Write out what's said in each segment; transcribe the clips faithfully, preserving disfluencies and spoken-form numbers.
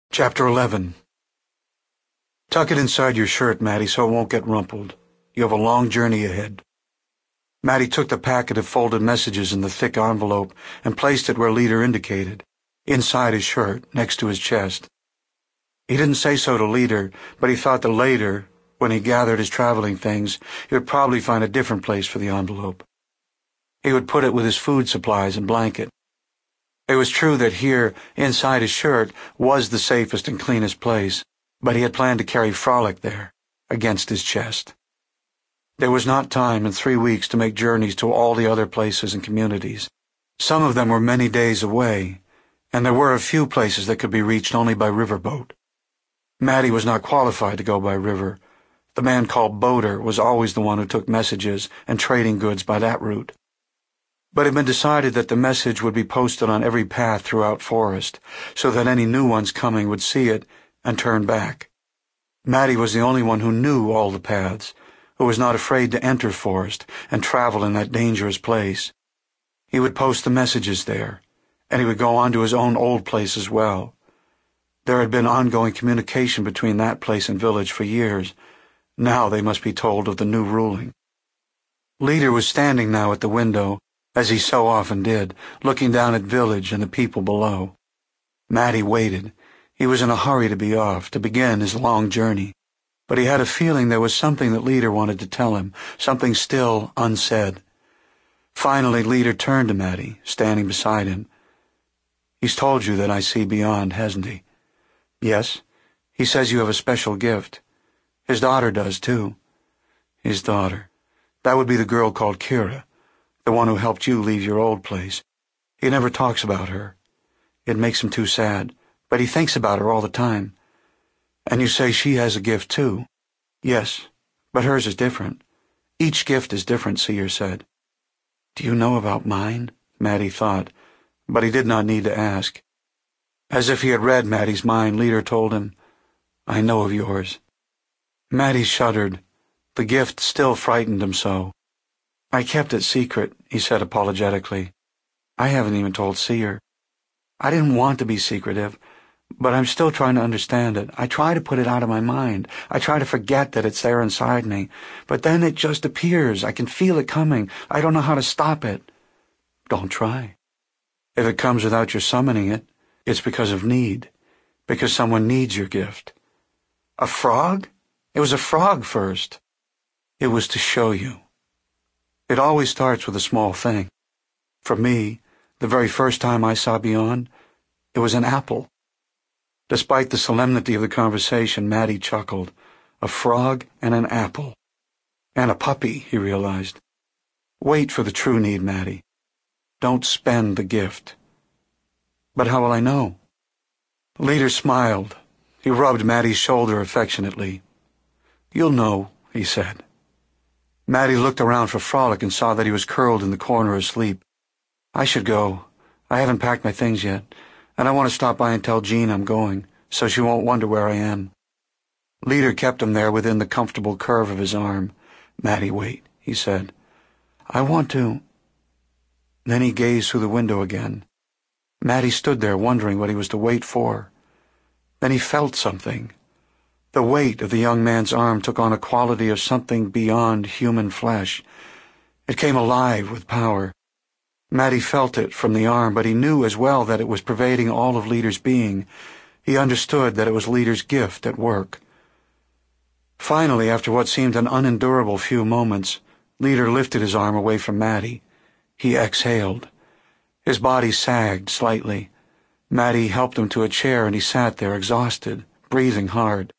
Chapter eleven. Tuck it inside your shirt, Maddie, so it won't get rumpled. You have a long journey ahead. Maddie took the packet of folded messages in the thick envelope and placed it where Leader indicated, inside his shirt, next to his chest. He didn't say so to Leader, but he thought that later, when he gathered his traveling things, he would probably find a different place for the envelope. He would put it with his food supplies and blanket. It was true that here, inside his shirt, was the safest and cleanest place, but he had planned to carry Frolic there, against his chest. There was not time in three weeks to make journeys to all the other places and communities. Some of them were many days away, and there were a few places that could be reached only by riverboat. Maddie was not qualified to go by river. The man called Boater was always the one who took messages and trading goods by that route. But it had been decided that the message would be posted on every path throughout Forest, so that any new ones coming would see it and turn back. Maddie was the only one who knew all the paths, who was not afraid to enter Forest and travel in that dangerous place. He would post the messages there, and he would go on to his own old place as well. There had been ongoing communication between that place and village for years. Now they must be told of the new ruling. Leader was standing now at the window, as he so often did, looking down at village and the people below. Maddie waited. He was in a hurry to be off, to begin his long journey. But he had a feeling there was something that Leader wanted to tell him, something still unsaid. Finally, Leader turned to Maddie, standing beside him. "He's told you that I see beyond, hasn't he?" "Yes. He says you have a special gift. His daughter does, too." His daughter. That would be the girl called Kira. The one who helped you leave your old place. He never talks about her. It makes him too sad, but he thinks about her all the time. And you say she has a gift, too? Yes, but hers is different. Each gift is different, Seer said. Do you know about mine? Maddie thought, but he did not need to ask. As if he had read Maddie's mind, Leader told him, I know of yours. Maddie shuddered. The gift still frightened him so. I kept it secret, he said apologetically. I haven't even told Seer. I didn't want to be secretive, but I'm still trying to understand it. I try to put it out of my mind. I try to forget that it's there inside me, but then it just appears. I can feel it coming. I don't know how to stop it. Don't try. If it comes without your summoning it, it's because of need, because someone needs your gift. A frog? It was a frog first. It was to show you. It always starts with a small thing. For me, the very first time I saw beyond, it was an apple. Despite the solemnity of the conversation, Maddie chuckled. A frog and an apple. And a puppy, he realized. Wait for the true need, Maddie. Don't spend the gift. But how will I know? Leader smiled. He rubbed Maddie's shoulder affectionately. You'll know, he said. Maddie looked around for Frolic and saw that he was curled in the corner asleep. I should go. I haven't packed my things yet, and I want to stop by and tell Jean I'm going, so she won't wonder where I am. Leader kept him there within the comfortable curve of his arm. Maddie, wait, he said. I want to... Then he gazed through the window again. Maddie stood there wondering what he was to wait for. Then he felt something. The weight of the young man's arm took on a quality of something beyond human flesh. It came alive with power. Maddie felt it from the arm, but he knew as well that it was pervading all of Leader's being. He understood that it was Leader's gift at work. Finally, after what seemed an unendurable few moments, Leader lifted his arm away from Maddie. He exhaled. His body sagged slightly. Maddie helped him to a chair, and he sat there exhausted, breathing hard.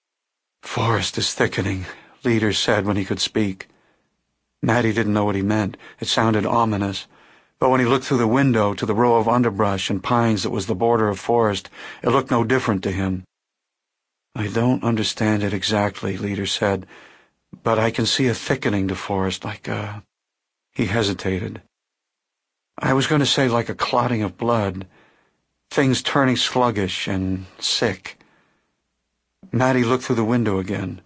Forest is thickening, Leader said when he could speak. Maddie didn't know what he meant. It sounded ominous. But when he looked through the window to the row of underbrush and pines that was the border of forest, it looked no different to him. I don't understand it exactly, Leader said, but I can see a thickening to forest, like a... He hesitated. I was going to say like a clotting of blood, things turning sluggish and sick. Maddie looked through the window again.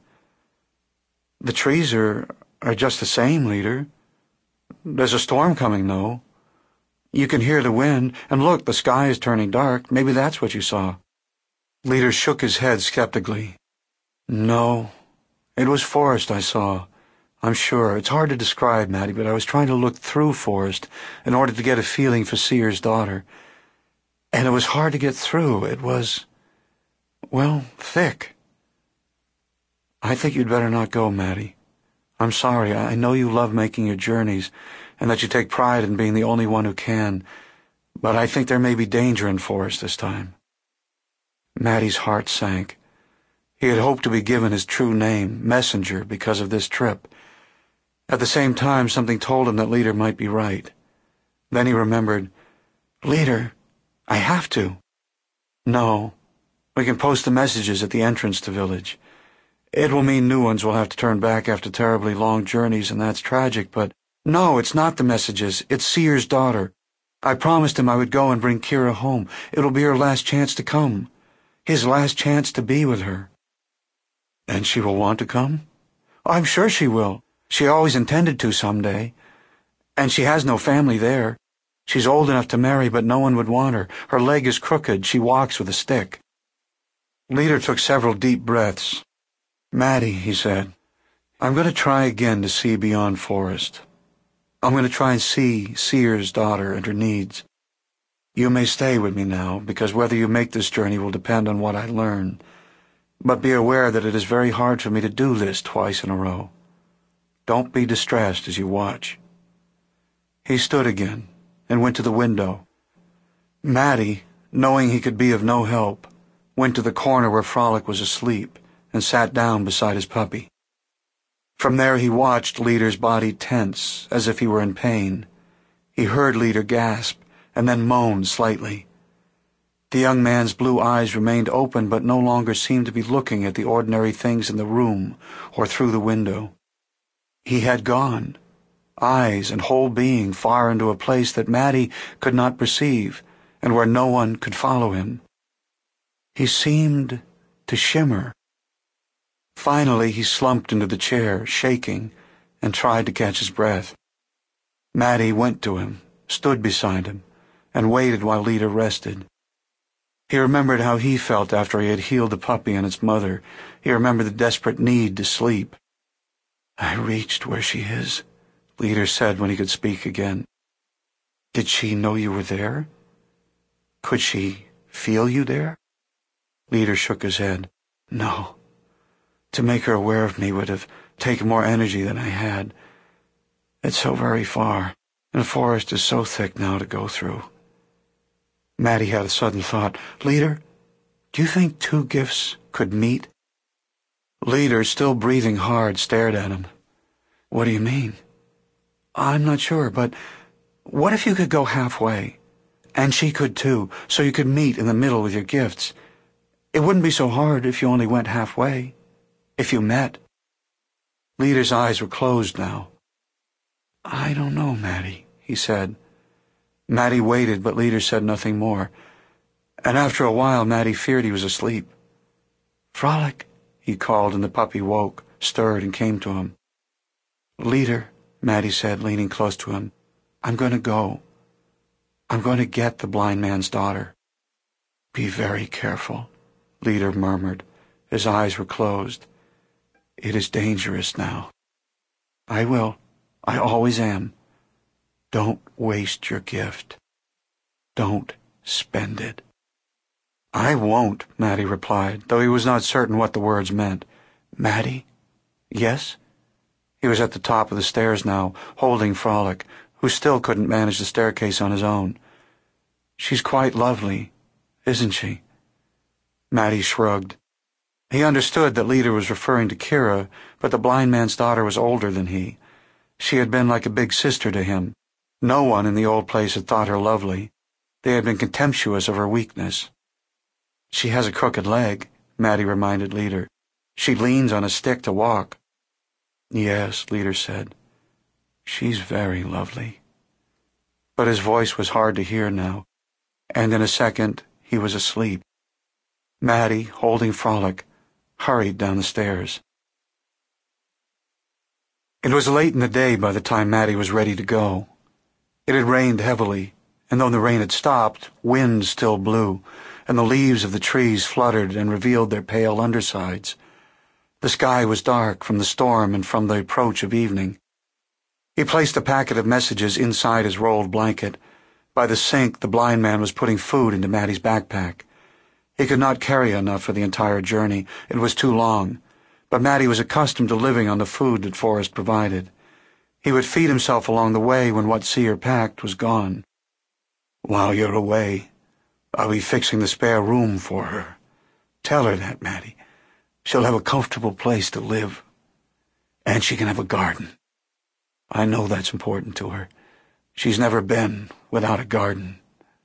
The trees are, are just the same, Leader. There's a storm coming, though. You can hear the wind, and look, the sky is turning dark. Maybe that's what you saw. Leader shook his head skeptically. No, it was Forrest I saw. I'm sure. It's hard to describe, Matty, but I was trying to look through Forrest in order to get a feeling for Sears' daughter. And it was hard to get through. It was, well, thick. I think you'd better not go, Matty. I'm sorry. I know you love making your journeys, and that you take pride in being the only one who can, but I think there may be danger in Forrest this time. Matty's heart sank. He had hoped to be given his true name, Messenger, because of this trip. At the same time, something told him that Leader might be right. Then he remembered, Leader, I have to. No, we can post the messages at the entrance to village. It will mean new ones will have to turn back after terribly long journeys, and that's tragic, but no, it's not the messages. It's Sears' daughter. I promised him I would go and bring Kira home. It'll be her last chance to come. His last chance to be with her. And she will want to come? I'm sure she will. She always intended to someday. And she has no family there. She's old enough to marry, but no one would want her. Her leg is crooked. She walks with a stick. Leader took several deep breaths. Matty, he said, I'm going to try again to see beyond Forrest. I'm going to try and see Sears' daughter and her needs. You may stay with me now, because whether you make this journey will depend on what I learn. But be aware that it is very hard for me to do this twice in a row. Don't be distressed as you watch. He stood again and went to the window. Matty, knowing he could be of no help, went to the corner where Frolic was asleep and sat down beside his puppy. From there he watched Leader's body tense, as if he were in pain. He heard Leader gasp, and then moaned slightly. The young man's blue eyes remained open, but no longer seemed to be looking at the ordinary things in the room or through the window. He had gone, eyes and whole being far into a place that Matty could not perceive, and where no one could follow him. He seemed to shimmer. Finally he slumped into the chair, shaking, and tried to catch his breath. Matty went to him, stood beside him, and waited while Leader rested. He remembered how he felt after he had healed the puppy and its mother. He remembered the desperate need to sleep. I reached where she is, Leader said when he could speak again. Did she know you were there? Could she feel you there? Leader shook his head. No. To make her aware of me would have taken more energy than I had. It's so very far, and the forest is so thick now to go through. Matty had a sudden thought. Leader, do you think two gifts could meet? Leader, still breathing hard, stared at him. What do you mean? I'm not sure, but what if you could go halfway? And she could too, so you could meet in the middle with your gifts. It wouldn't be so hard if you only went halfway. If you met. Leader's eyes were closed now. I don't know, Matty, he said. Matty waited, but Leader said nothing more. And after a while, Matty feared he was asleep. Frolic, he called, and the puppy woke, stirred, and came to him. Leader, Matty said, leaning close to him, I'm going to go. I'm going to get the blind man's daughter. Be very careful, Leader murmured. His eyes were closed. It is dangerous now. I will. I always am. Don't waste your gift. Don't spend it. I won't, Matty replied, though he was not certain what the words meant. Matty? Yes? He was at the top of the stairs now, holding Frolic, who still couldn't manage the staircase on his own. She's quite lovely, isn't she? Matty shrugged. He understood that Leader was referring to Kira, but the blind man's daughter was older than he. She had been like a big sister to him. No one in the old place had thought her lovely. They had been contemptuous of her weakness. She has a crooked leg, Matty reminded Leader. She leans on a stick to walk. Yes, Leader said. She's very lovely. But his voice was hard to hear now, and in a second he was asleep. Matty, holding Frolic, hurried down the stairs. It was late in the day by the time Matty was ready to go. It had rained heavily, and though the rain had stopped, wind still blew, and the leaves of the trees fluttered and revealed their pale undersides. The sky was dark from the storm and from the approach of evening. He placed a packet of messages inside his rolled blanket. By the sink, the blind man was putting food into Maddie's backpack. He could not carry enough for the entire journey. It was too long. But Maddie was accustomed to living on the food that Forrest provided. He would feed himself along the way when what Seer packed was gone. "While you're away, I'll be fixing the spare room for her. Tell her that, Maddie. She'll have a comfortable place to live. And she can have a garden. I know that's important to her. She's never been without a garden."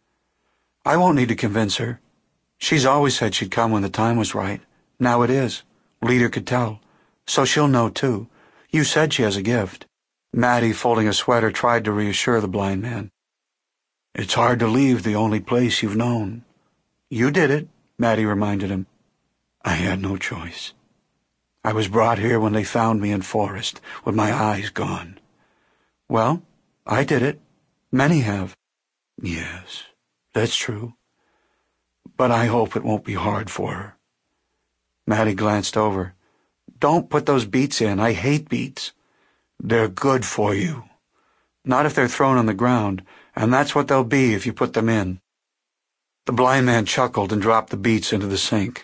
"I won't need to convince her. She's always said she'd come when the time was right. Now it is. Leader could tell. So she'll know, too. You said she has a gift." Maddie, folding a sweater, tried to reassure the blind man. "It's hard to leave the only place you've known." "You did it," Maddie reminded him. "I had no choice. I was brought here when they found me in Forest, with my eyes gone." "Well, I did it. Many have." "Yes, that's true. But I hope it won't be hard for her." Maddie glanced over. "Don't put those beets in. I hate beets." "They're good for you." "Not if they're thrown on the ground, and that's what they'll be if you put them in." The blind man chuckled and dropped the beets into the sink.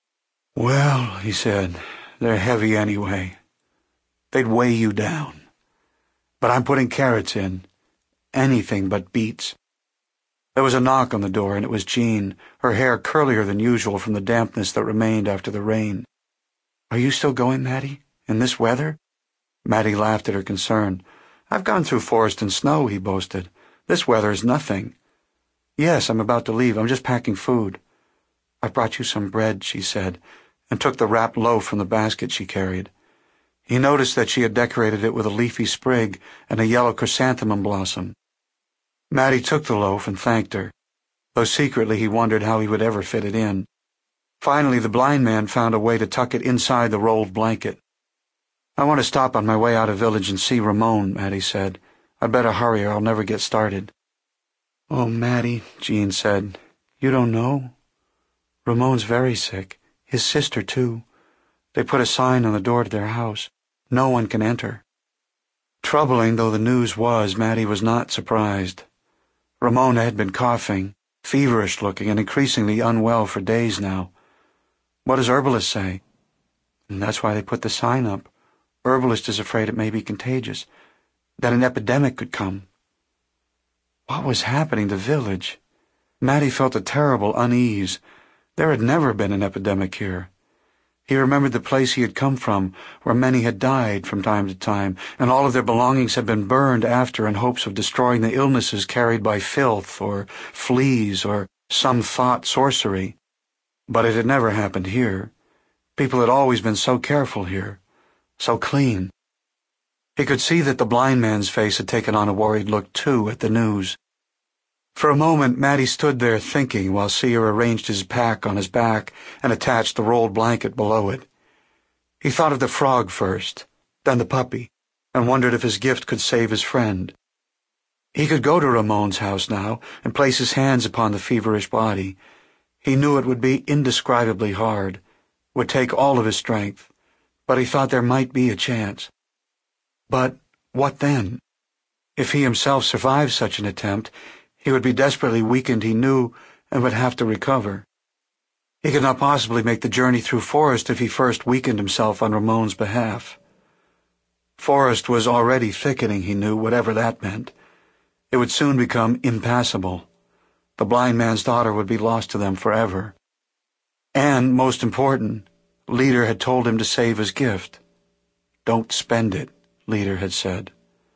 "Well," he said, "they're heavy anyway. They'd weigh you down. But I'm putting carrots in. Anything but beets." There was a knock on the door, and it was Jean, her hair curlier than usual from the dampness that remained after the rain. "Are you still going, Maddie? In this weather?" Maddie laughed at her concern. "I've gone through forest and snow," he boasted. "This weather is nothing." "Yes, I'm about to leave. I'm just packing food." "I've brought you some bread," she said, and took the wrapped loaf from the basket she carried. He noticed that she had decorated it with a leafy sprig and a yellow chrysanthemum blossom. Maddie took the loaf and thanked her, though secretly he wondered how he would ever fit it in. Finally, the blind man found a way to tuck it inside the rolled blanket. "I want to stop on my way out of village and see Ramon," Maddie said. "I'd better hurry or I'll never get started." "Oh, Maddie," Jean said, "you don't know? Ramon's very sick. His sister, too. They put a sign on the door to their house. No one can enter." Troubling though the news was, Maddie was not surprised. Ramon had been coughing, feverish-looking, and increasingly unwell for days now. What does Herbalist say? And that's why they put the sign up. Herbalist is afraid it may be contagious, that an epidemic could come. What was happening to village? Maddie felt a terrible unease. There had never been an epidemic here. He remembered the place he had come from, where many had died from time to time, and all of their belongings had been burned after in hopes of destroying the illnesses carried by filth or fleas or some thought sorcery. But it had never happened here. People had always been so careful here, so clean. He could see that the blind man's face had taken on a worried look, too, at the news. For a moment, Maddie stood there thinking while Seer arranged his pack on his back and attached the rolled blanket below it. He thought of the frog first, then the puppy, and wondered if his gift could save his friend. He could go to Ramon's house now and place his hands upon the feverish body. He knew it would be indescribably hard, would take all of his strength, but he thought there might be a chance. But what then? If he himself survived such an attempt, he would be desperately weakened, he knew, and would have to recover. He could not possibly make the journey through Forest if he first weakened himself on Ramon's behalf. Forest was already thickening, he knew, whatever that meant. It would soon become impassable. The blind man's daughter would be lost to them forever. And, most important, Leader had told him to save his gift. "Don't spend it," Leader had said.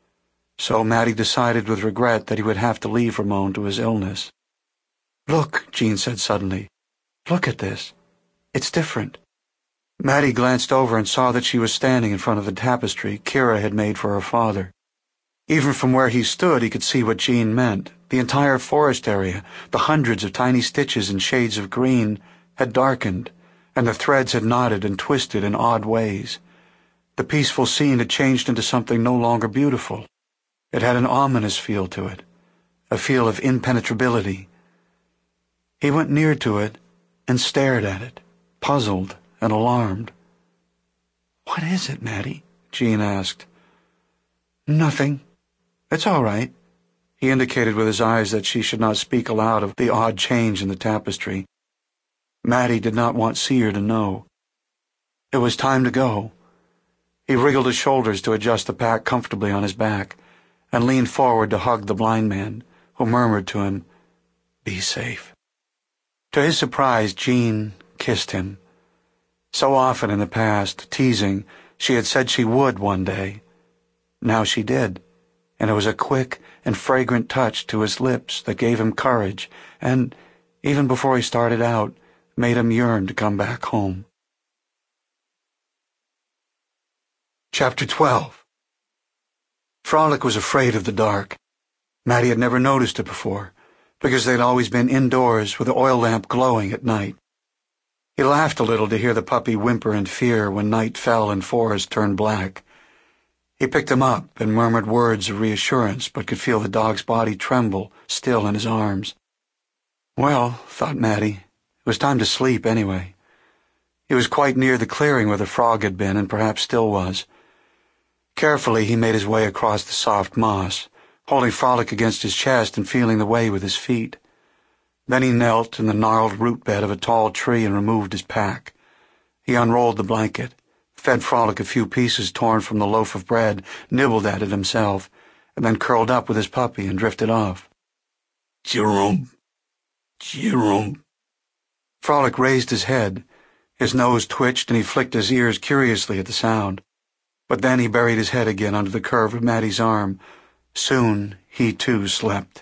So Maddie decided with regret that he would have to leave Ramon to his illness. "Look," Jean said suddenly. "Look at this. It's different." Maddie glanced over and saw that she was standing in front of the tapestry Kira had made for her father. Even from where he stood, he could see what Jean meant. The entire forest area, the hundreds of tiny stitches and shades of green, had darkened, and the threads had knotted and twisted in odd ways. The peaceful scene had changed into something no longer beautiful. It had an ominous feel to it, a feel of impenetrability. He went near to it and stared at it, puzzled and alarmed. "What is it, Mattie?" Jean asked. "Nothing. It's all right." He indicated with his eyes that she should not speak aloud of the odd change in the tapestry. Mattie did not want Seer to know. It was time to go. He wriggled his shoulders to adjust the pack comfortably on his back and leaned forward to hug the blind man, who murmured to him, "Be safe." To his surprise, Jean kissed him. So often in the past, teasing, she had said she would one day. Now she did, and it was a quick and fragrant touch to his lips that gave him courage and, even before he started out, made him yearn to come back home. Chapter twelve. Frolic was afraid of the dark. Mattie had never noticed it before, because they'd always been indoors with the oil lamp glowing at night. He laughed a little to hear the puppy whimper in fear when night fell and forest turned black. He picked him up and murmured words of reassurance, but could feel the dog's body tremble still in his arms. Well, thought Mattie, it was time to sleep anyway. He was quite near the clearing where the frog had been and perhaps still was. Carefully he made his way across the soft moss, holding Frolic against his chest and feeling the way with his feet. Then he knelt in the gnarled root bed of a tall tree and removed his pack. He unrolled the blanket, fed Frolic a few pieces torn from the loaf of bread, nibbled at it himself, and then curled up with his puppy and drifted off. "Jerome, Jerome." Frolic raised his head. His nose twitched and he flicked his ears curiously at the sound. But then he buried his head again under the curve of Mattie's arm. Soon he too slept.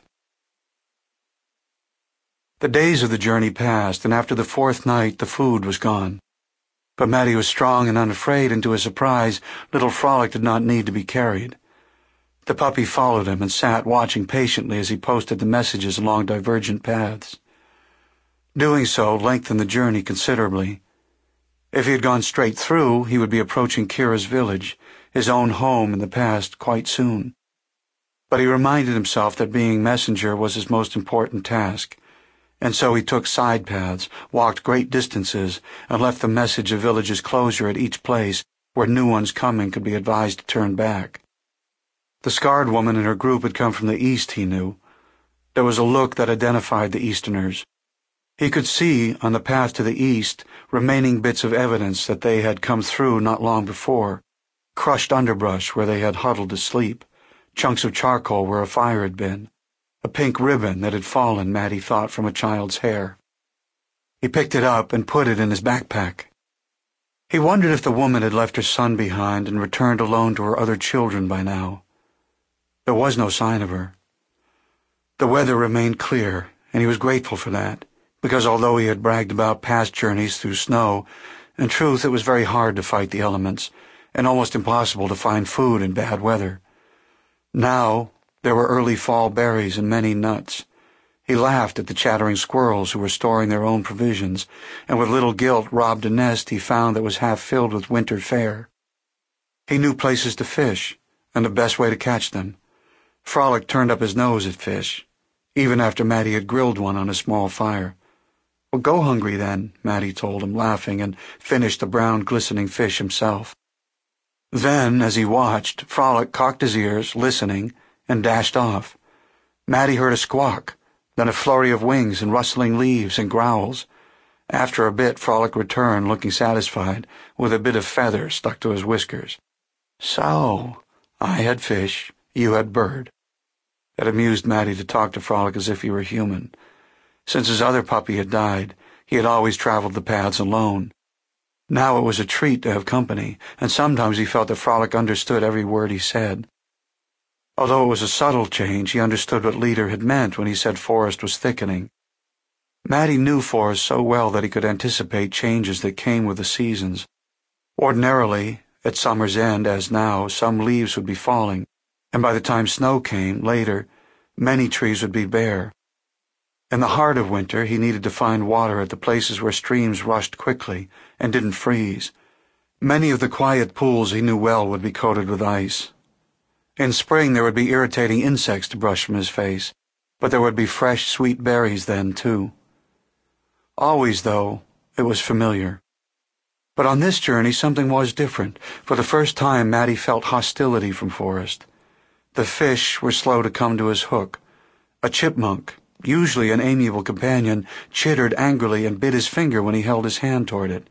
The days of the journey passed, and after the fourth night the food was gone. But Mattie was strong and unafraid, and to his surprise, little Frolic did not need to be carried. The puppy followed him and sat watching patiently as he posted the messages along divergent paths. Doing so lengthened the journey considerably. If he had gone straight through, he would be approaching Kira's village, his own home in the past, quite soon. But he reminded himself that being messenger was his most important task, and so he took side paths, walked great distances, and left the message of village's closure at each place where new ones coming could be advised to turn back. The scarred woman and her group had come from the east, he knew. There was a look that identified the Easterners. He could see, on the path to the east, remaining bits of evidence that they had come through not long before, crushed underbrush where they had huddled to sleep, chunks of charcoal where a fire had been, a pink ribbon that had fallen, Mattie thought, from a child's hair. He picked it up and put it in his backpack. He wondered if the woman had left her son behind and returned alone to her other children by now. There was no sign of her. The weather remained clear, and he was grateful for that, because although he had bragged about past journeys through snow, in truth it was very hard to fight the elements, and almost impossible to find food in bad weather. Now there were early fall berries and many nuts. He laughed at the chattering squirrels who were storing their own provisions, and with little guilt robbed a nest he found that was half filled with winter fare. He knew places to fish, and the best way to catch them. Frolic turned up his nose at fish, even after Mattie had grilled one on a small fire. "Well, go hungry then," Mattie told him, laughing, and finished the brown, glistening fish himself. Then, as he watched, Frolic cocked his ears, listening, and dashed off. Mattie heard a squawk, then a flurry of wings and rustling leaves and growls. After a bit, Frolic returned, looking satisfied, with a bit of feather stuck to his whiskers. "So, I had fish, you had bird." It amused Mattie to talk to Frolic as if he were human. Since his other puppy had died, he had always traveled the paths alone. Now it was a treat to have company, and sometimes he felt that Frolic understood every word he said. Although it was a subtle change, he understood what Leader had meant when he said forest was thickening. Mattie knew forest so well that he could anticipate changes that came with the seasons. Ordinarily, at summer's end, as now, some leaves would be falling, and by the time snow came, later, many trees would be bare. In the heart of winter, he needed to find water at the places where streams rushed quickly and didn't freeze. Many of the quiet pools he knew well would be coated with ice. In spring, there would be irritating insects to brush from his face, but there would be fresh, sweet berries then, too. Always, though, it was familiar. But on this journey something was different. For the first time, Matty felt hostility from Forrest. The fish were slow to come to his hook. A chipmunk, usually an amiable companion, chittered angrily and bit his finger when he held his hand toward it.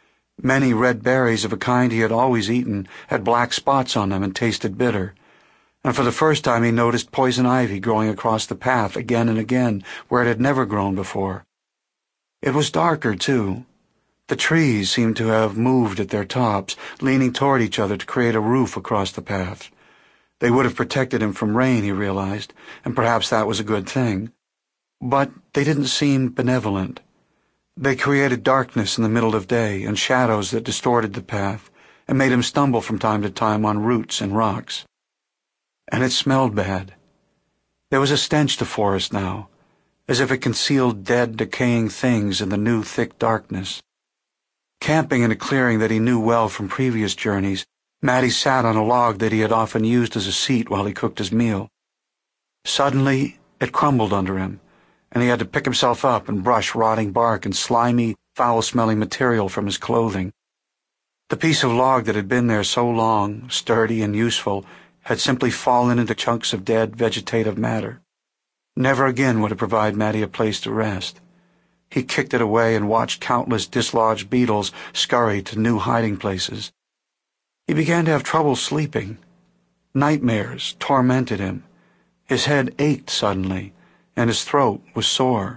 Many red berries of a kind he had always eaten had black spots on them and tasted bitter. And for the first time he noticed poison ivy growing across the path again and again where it had never grown before. It was darker, too. The trees seemed to have moved at their tops, leaning toward each other to create a roof across the path. They would have protected him from rain, he realized, and perhaps that was a good thing. But they didn't seem benevolent. They created darkness in the middle of day and shadows that distorted the path and made him stumble from time to time on roots and rocks. And it smelled bad. There was a stench to Forrest now, as if it concealed dead, decaying things in the new, thick darkness. Camping in a clearing that he knew well from previous journeys, Matty sat on a log that he had often used as a seat while he cooked his meal. Suddenly, it crumbled under him, and he had to pick himself up and brush rotting bark and slimy, foul-smelling material from his clothing. The piece of log that had been there so long, sturdy and useful, had simply fallen into chunks of dead vegetative matter. Never again would it provide Matty a place to rest. He kicked it away and watched countless dislodged beetles scurry to new hiding places. He began to have trouble sleeping. Nightmares tormented him. His head ached suddenly, and his throat was sore.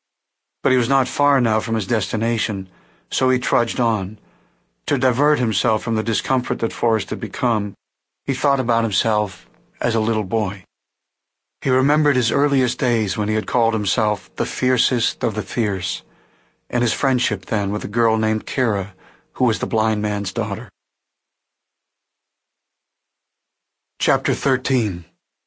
But he was not far now from his destination, so he trudged on. To divert himself from the discomfort that Forrest had become, he thought about himself as a little boy. He remembered his earliest days when he had called himself the fiercest of the fierce, and his friendship then with a girl named Kira, who was the blind man's daughter. Chapter thirteen.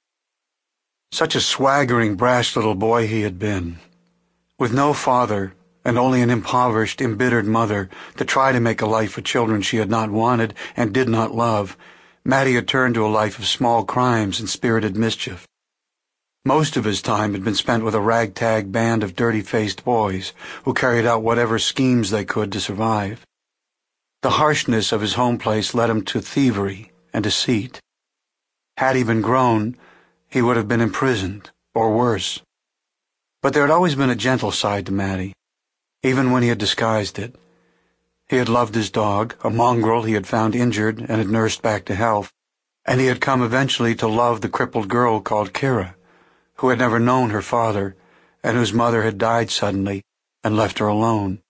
Such a swaggering, brash little boy he had been. With no father, and only an impoverished, embittered mother to try to make a life for children she had not wanted and did not love, Matty had turned to a life of small crimes and spirited mischief. Most of his time had been spent with a ragtag band of dirty-faced boys who carried out whatever schemes they could to survive. The harshness of his home place led him to thievery and deceit. Had he been grown, he would have been imprisoned, or worse. But there had always been a gentle side to Matty, even when he had disguised it. He had loved his dog, a mongrel he had found injured and had nursed back to health, and he had come eventually to love the crippled girl called Kira, who had never known her father, and whose mother had died suddenly and left her alone.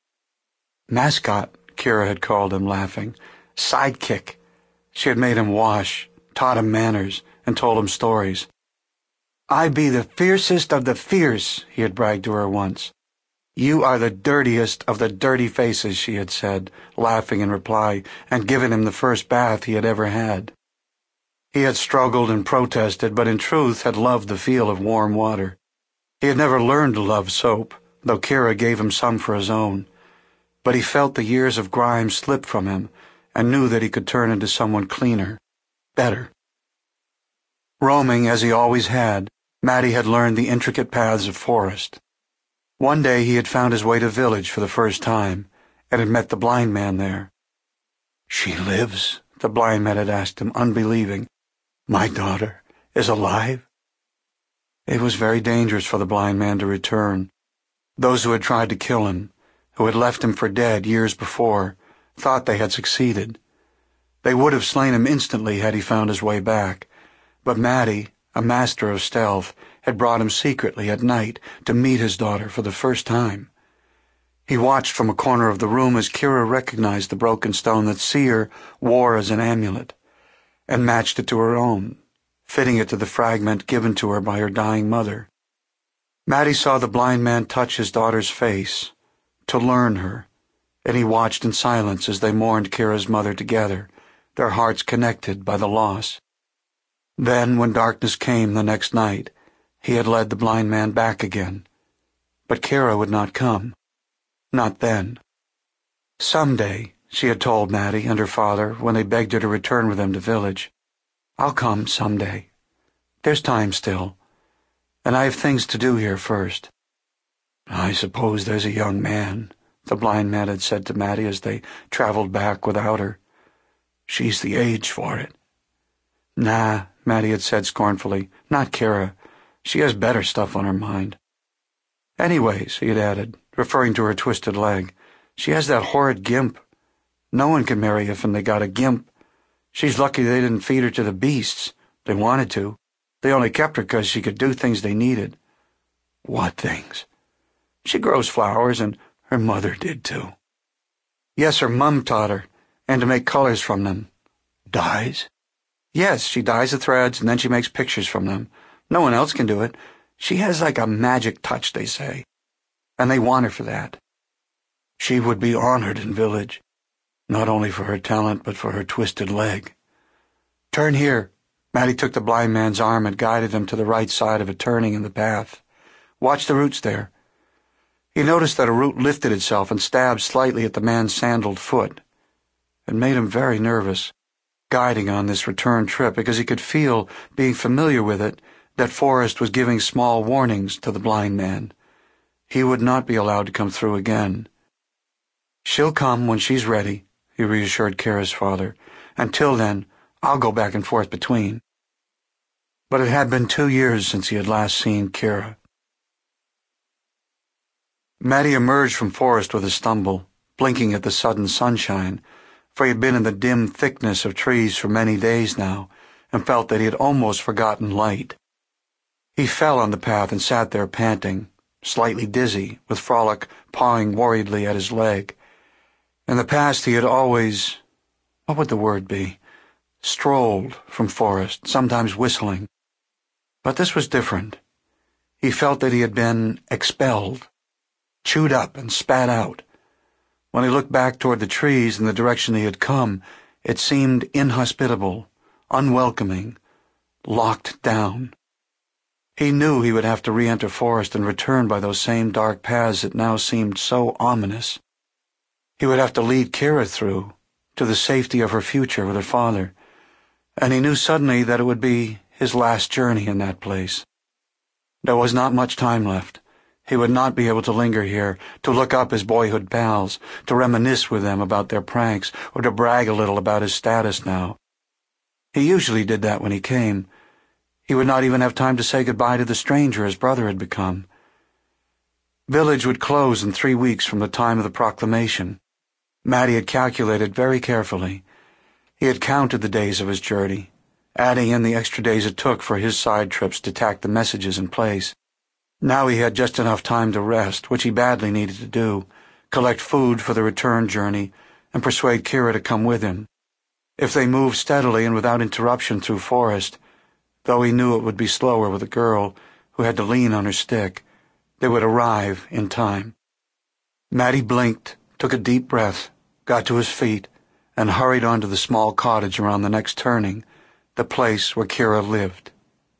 Mascot, Kira had called him, laughing. Sidekick. She had made him wash, taught him manners, and told him stories. "I be the fiercest of the fierce," he had bragged to her once. "You are the dirtiest of the dirty faces," she had said, laughing in reply, and given him the first bath he had ever had. He had struggled and protested, but in truth had loved the feel of warm water. He had never learned to love soap, though Kira gave him some for his own. But he felt the years of grime slip from him, and knew that he could turn into someone cleaner, better. Roaming, as he always had, Matty had learned the intricate paths of Forrest. One day he had found his way to village for the first time, and had met the blind man there. "She lives?" the blind man had asked him, unbelieving. "My daughter is alive?" It was very dangerous for the blind man to return. Those who had tried to kill him, who had left him for dead years before, thought they had succeeded. They would have slain him instantly had he found his way back, but Matty, a master of stealth, had brought him secretly at night to meet his daughter for the first time. He watched from a corner of the room as Kira recognized the broken stone that Seer wore as an amulet, and matched it to her own, fitting it to the fragment given to her by her dying mother. Matty saw the blind man touch his daughter's face, to learn her, and he watched in silence as they mourned Kira's mother together, their hearts connected by the loss. Then, when darkness came the next night, he had led the blind man back again. But Kira would not come. Not then. "Someday," she had told Matty and her father when they begged her to return with them to village. "I'll come someday. There's time still, and I have things to do here first." I suppose there's a young man, the blind man had said to Mattie as they traveled back without her. She's the age for it. Nah, Mattie had said scornfully, not Kira. She has better stuff on her mind. Anyways, he had added, referring to her twisted leg, she has that horrid gimp. No one can marry if and they got a gimp. She's lucky they didn't feed her to the beasts. They wanted to. They only kept her because she could do things they needed. What things? She grows flowers, and her mother did too. Yes, her mum taught her, and to make colors from them. Dyes? Yes, she dyes the threads, and then she makes pictures from them. No one else can do it. She has like a magic touch, they say. And they want her for that. She would be honored in village, not only for her talent, but for her twisted leg. Turn here. Mattie took the blind man's arm and guided him to the right side of a turning in the path. Watch the roots there. He noticed that a root lifted itself and stabbed slightly at the man's sandaled foot. It made him very nervous, guiding on this return trip, because he could feel, being familiar with it, that Forrest was giving small warnings to the blind man. He would not be allowed to come through again. She'll come when she's ready, he reassured Kira's father. Until then, I'll go back and forth between. But it had been two years since he had last seen Kira. Mattie emerged from Forrest with a stumble, blinking at the sudden sunshine, for he had been in the dim thickness of trees for many days now, and felt that he had almost forgotten light. He fell on the path and sat there panting, slightly dizzy, with Frolic pawing worriedly at his leg. In the past he had always, what would the word be, strolled from Forrest, sometimes whistling. But this was different. He felt that he had been expelled, chewed up and spat out. When he looked back toward the trees in the direction he had come, it seemed inhospitable, unwelcoming, locked down. He knew he would have to re-enter Forrest and return by those same dark paths that now seemed so ominous. He would have to lead Kira through, to the safety of her future with her father, and he knew suddenly that it would be his last journey in that place. There was not much time left. He would not be able to linger here, to look up his boyhood pals, to reminisce with them about their pranks, or to brag a little about his status now. He usually did that when he came. He would not even have time to say goodbye to the stranger his brother had become. Village would close in three weeks from the time of the proclamation. Mattie had calculated very carefully. He had counted the days of his journey, adding in the extra days it took for his side trips to tack the messages in place. Now he had just enough time to rest, which he badly needed to do, collect food for the return journey, and persuade Kira to come with him. If they moved steadily and without interruption through Forrest, though he knew it would be slower with a girl who had to lean on her stick, they would arrive in time. Mattie blinked, took a deep breath, got to his feet, and hurried on to the small cottage around the next turning, the place where Kira lived.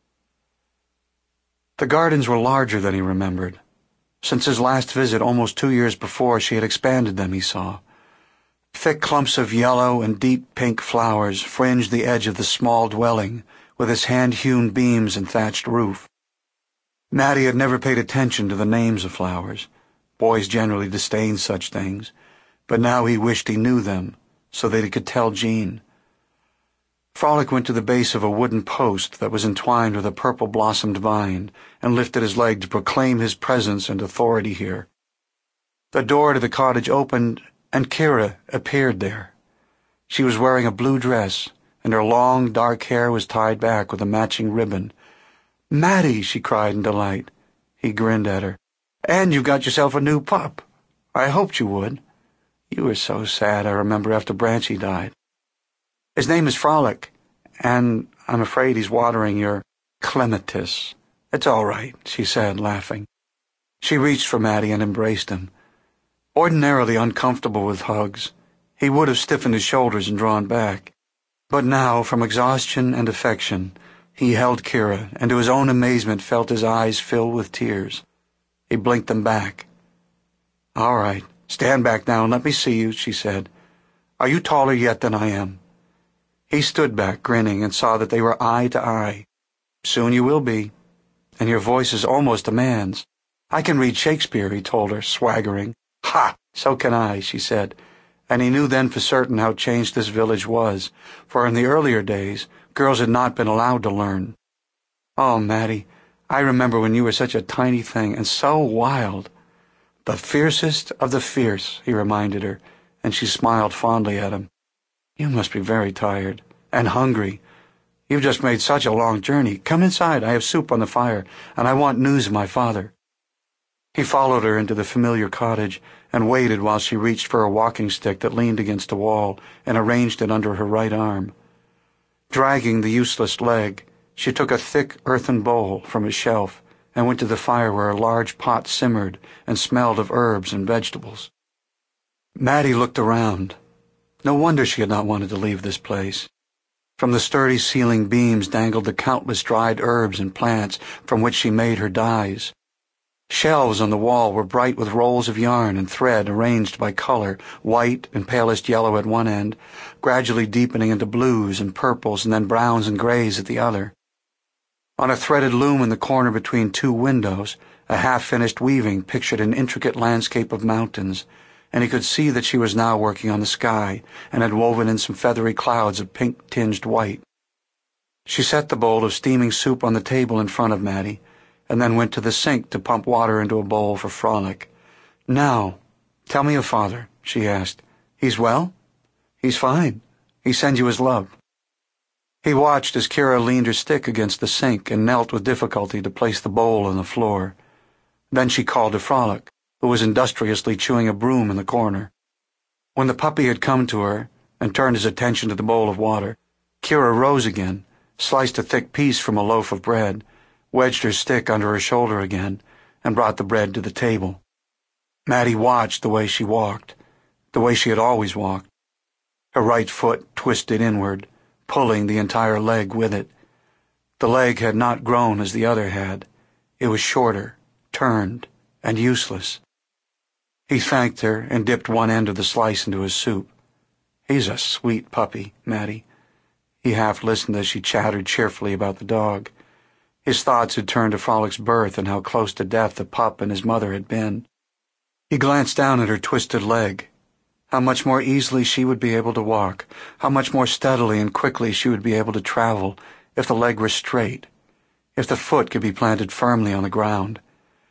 The gardens were larger than he remembered. Since his last visit almost two years before, she had expanded them, he saw. Thick clumps of yellow and deep pink flowers fringed the edge of the small dwelling, with its hand-hewn beams and thatched roof. Mattie had never paid attention to the names of flowers. Boys generally disdained such things, but now he wished he knew them, so that he could tell Jean. Frolic went to the base of a wooden post that was entwined with a purple-blossomed vine and lifted his leg to proclaim his presence and authority here. The door to the cottage opened, and Kira appeared there. She was wearing a blue dress, and her long, dark hair was tied back with a matching ribbon. "Mattie!" she cried in delight. He grinned at her. "And you've got yourself a new pup. I hoped you would. You were so sad, I remember, after Branchy died. His name is Frolic, and I'm afraid he's watering your clematis. It's all right," she said, laughing. She reached for Mattie and embraced him. Ordinarily uncomfortable with hugs, he would have stiffened his shoulders and drawn back. But now, from exhaustion and affection, he held Kira, and to his own amazement felt his eyes fill with tears. He blinked them back. "All right, stand back now and let me see you," she said. "Are you taller yet than I am?" He stood back, grinning, and saw that they were eye to eye. "Soon you will be, and your voice is almost a man's." I can read Shakespeare, he told her, swaggering. Ha! So can I, she said, and he knew then for certain how changed this village was, for in the earlier days, girls had not been allowed to learn. Oh, Mattie, I remember when you were such a tiny thing and so wild. The fiercest of the fierce, he reminded her, and she smiled fondly at him. You must be very tired. And hungry. You've just made such a long journey. Come inside, I have soup on the fire, and I want news of my father. He followed her into the familiar cottage, and waited while she reached for a walking stick that leaned against a wall, and arranged it under her right arm. Dragging the useless leg, she took a thick earthen bowl from a shelf, and went to the fire where a large pot simmered and smelled of herbs and vegetables. Mattie looked around. No wonder she had not wanted to leave this place. From the sturdy ceiling beams dangled the countless dried herbs and plants from which she made her dyes. Shelves on the wall were bright with rolls of yarn and thread arranged by color, white and palest yellow at one end, gradually deepening into blues and purples and then browns and grays at the other. On a threaded loom in the corner between two windows, a half-finished weaving pictured an intricate landscape of mountains, and he could see that she was now working on the sky, and had woven in some feathery clouds of pink-tinged white. She set the bowl of steaming soup on the table in front of Mattie, and then went to the sink to pump water into a bowl for Frolic. Now, tell me of Father, she asked. He's well? He's fine. He sends you his love. He watched as Kira leaned her stick against the sink and knelt with difficulty to place the bowl on the floor. Then she called to Frolic, who was industriously chewing a broom in the corner. When the puppy had come to her and turned his attention to the bowl of water, Kira rose again, sliced a thick piece from a loaf of bread, wedged her stick under her shoulder again, and brought the bread to the table. Mattie watched the way she walked, the way she had always walked. Her right foot twisted inward, pulling the entire leg with it. The leg had not grown as the other had. It was shorter, turned, and useless. He thanked her and dipped one end of the slice into his soup. He's a sweet puppy, Mattie. He half listened as she chattered cheerfully about the dog. His thoughts had turned to Frolic's birth and how close to death the pup and his mother had been. He glanced down at her twisted leg. How much more easily she would be able to walk, how much more steadily and quickly she would be able to travel if the leg were straight, if the foot could be planted firmly on the ground.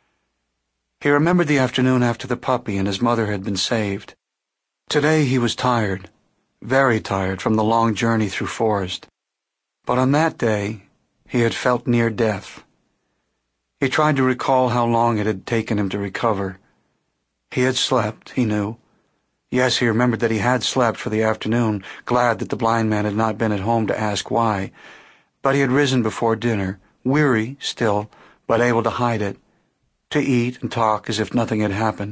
He remembered the afternoon after the puppy and his mother had been saved. Today he was tired, very tired from the long journey through forest. But on that day, he had felt near death. He tried to recall how long it had taken him to recover. He had slept, he knew. Yes, he remembered that he had slept for the afternoon, glad that the blind man had not been at home to ask why. But he had risen before dinner, weary still, but able to hide it, to eat and talk as if nothing had happened.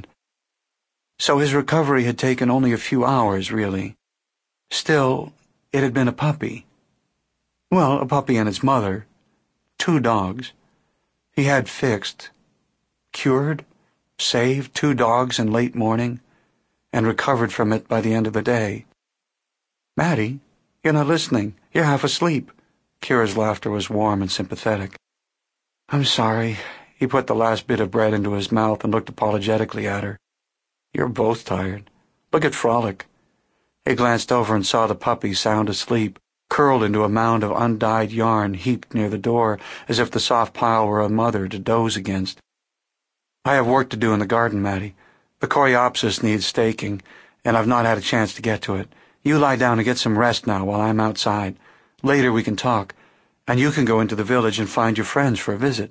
So his recovery had taken only a few hours, really. Still, it had been a puppy. Well, a puppy and its mother. Two dogs. He had fixed, cured, saved two dogs in late morning, and recovered from it by the end of the day. Mattie, you're not listening. You're half asleep. Kira's laughter was warm and sympathetic. I'm sorry. He put the last bit of bread into his mouth and looked apologetically at her. You're both tired. Look at Frolic. He glanced over and saw the puppy sound asleep, curled into a mound of undyed yarn heaped near the door, as if the soft pile were a mother to doze against. I have work to do in the garden, Mattie. The coreopsis needs staking, and I've not had a chance to get to it. You lie down and get some rest now while I'm outside. Later we can talk, and you can go into the village and find your friends for a visit.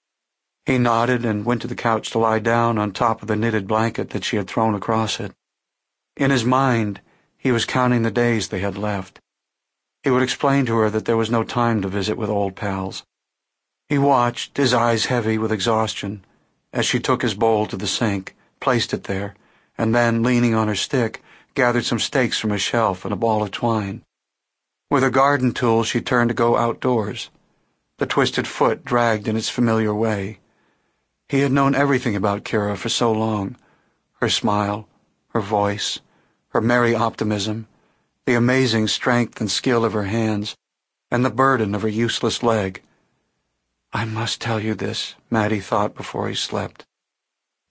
He nodded and went to the couch to lie down on top of the knitted blanket that she had thrown across it. In his mind, he was counting the days they had left. He would explain to her that there was no time to visit with old pals. He watched, his eyes heavy with exhaustion, as she took his bowl to the sink, placed it there, and then, leaning on her stick, gathered some stakes from a shelf and a ball of twine. With her garden tool, she turned to go outdoors. The twisted foot dragged in its familiar way. He had known everything about Kira for so long. Her smile, her voice, her merry optimism, the amazing strength and skill of her hands, and the burden of her useless leg. I must tell you this, Mattie thought before he slept.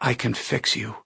I can fix you.